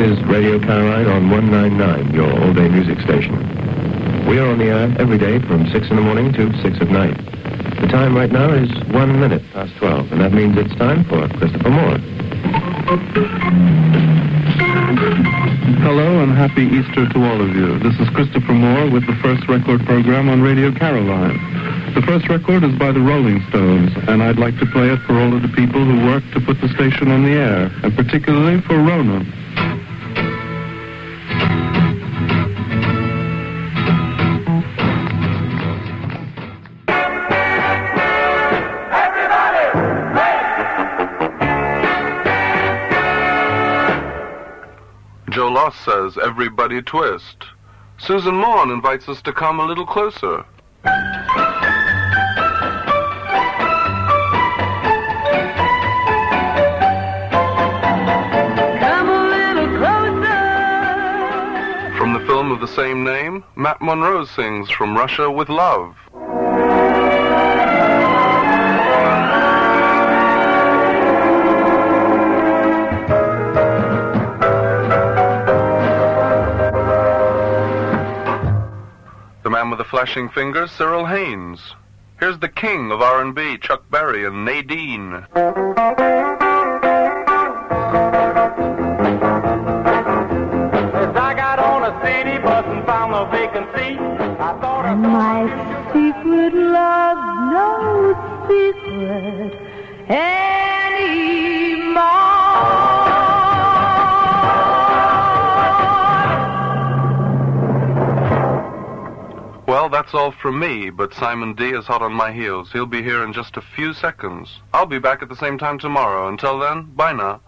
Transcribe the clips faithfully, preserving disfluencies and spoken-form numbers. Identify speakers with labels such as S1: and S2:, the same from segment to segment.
S1: is Radio Caroline on one ninety-nine, your all-day music station. We are on the air every day from six in the morning to six at night. The time right now is one minute past twelve, and that means it's time for Christopher Moore.
S2: Hello and happy Easter to all of you. This is Christopher Moore with the first record program on Radio Caroline. The first record is by the Rolling Stones, and I'd like to play it for all of the people who worked to put the station on the air, and particularly for Rona.
S3: Joe Loss says, everybody twist. Susan Morn invites us to come a little closer.
S4: Come a little closer.
S3: From the film of the same name, Matt Monro sings From Russia with Love. The man with the flashing fingers, Cyril Haynes. Here's the king of R and B, Chuck Berry and Nadine.
S4: As I got on a city bus and found a vacancy, I thought I
S5: My secret love, no secret anymore.
S3: Well, that's all from me, but Simon D. is hot on my heels. He'll be here in just a few seconds. I'll be back at the same time tomorrow. Until then, bye now.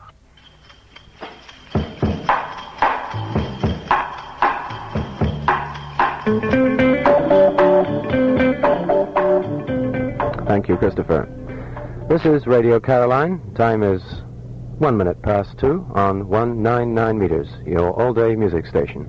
S6: Thank you, Christopher. This is Radio Caroline. Time is one minute past two on one ninety-nine meters, your all-day music station.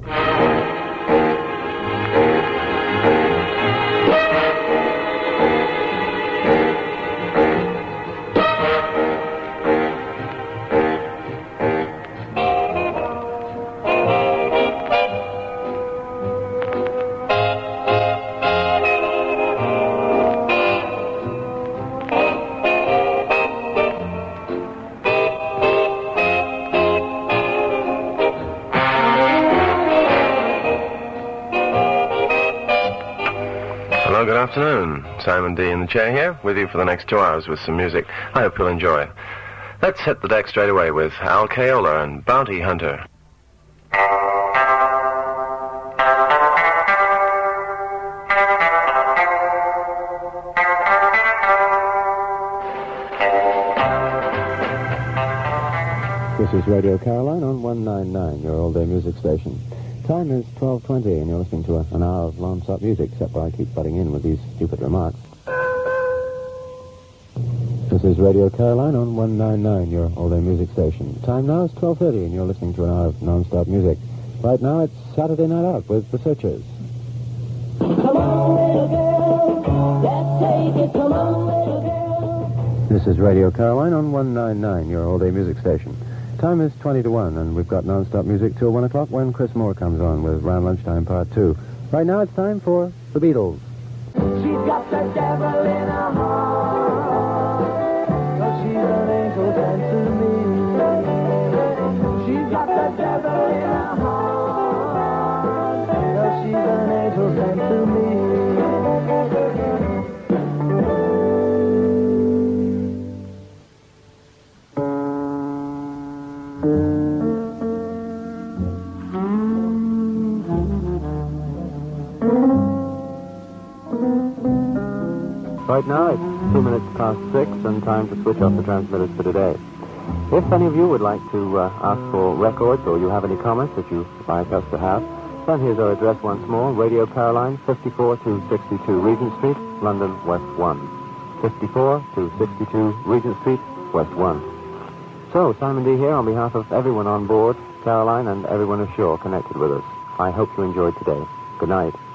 S7: Hello, good afternoon. Simon D. in the chair here, with you for the next two hours with some music. I hope you'll enjoy. Let's hit the deck straight away with Al Kayola and Bounty Hunter.
S6: This is Radio Caroline on one ninety-nine, your all-day music station. Time is twelve twenty, and you're listening to a, an hour of non-stop music, except I keep butting in with these stupid remarks. This is Radio Caroline on one ninety-nine, your all-day music station. Time now is twelve thirty, and you're listening to an hour of non-stop music. Right now, it's Saturday Night Out with The Searchers.
S5: Come on, little girl, let's take it. Come on, little girl.
S6: This is Radio Caroline on one ninety-nine, your all-day music station. Time is twenty to one, and we've got non-stop music till one o'clock when Chris Moore comes on with Round Lunchtime Part two. Right now, it's time for The Beatles.
S5: She's got the devil in her heart, 'cause she's an angel sent to me. She's got the devil in her heart, 'cause she's an angel sent to me.
S6: Right now, it's two minutes past six, and time to switch off the transmitters for today. If any of you would like to uh, ask for records, or you have any comments that you'd like us to have, then here's our address once more: Radio Caroline, fifty-four to sixty-two Regent Street, London, West one. fifty-four to sixty-two Regent Street, West one. So, Simon D. here on behalf of everyone on board Caroline and everyone ashore connected with us. I hope you enjoyed today. Good night.